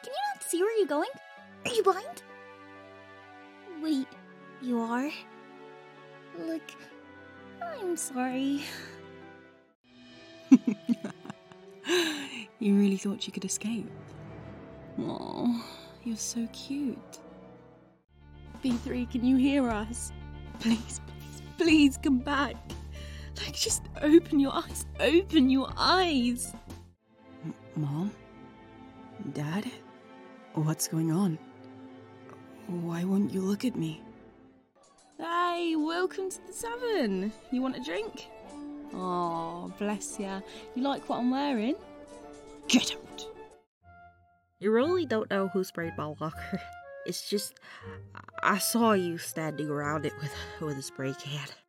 Can you not see where you're going? Are you blind? Wait, you are? Look, I'm sorry. You really thought you could escape? Oh, you're so cute. B3, can you hear us? Please, please, please come back. Like, just open your eyes. Open your eyes. Mom? Dad? What's going on? Why won't you look at me? Hey, welcome to the Tavern. You want a drink? Oh, bless ya. You like what I'm wearing? Get out. You really don't know who sprayed my locker. It's just, I saw you standing around it with a spray can.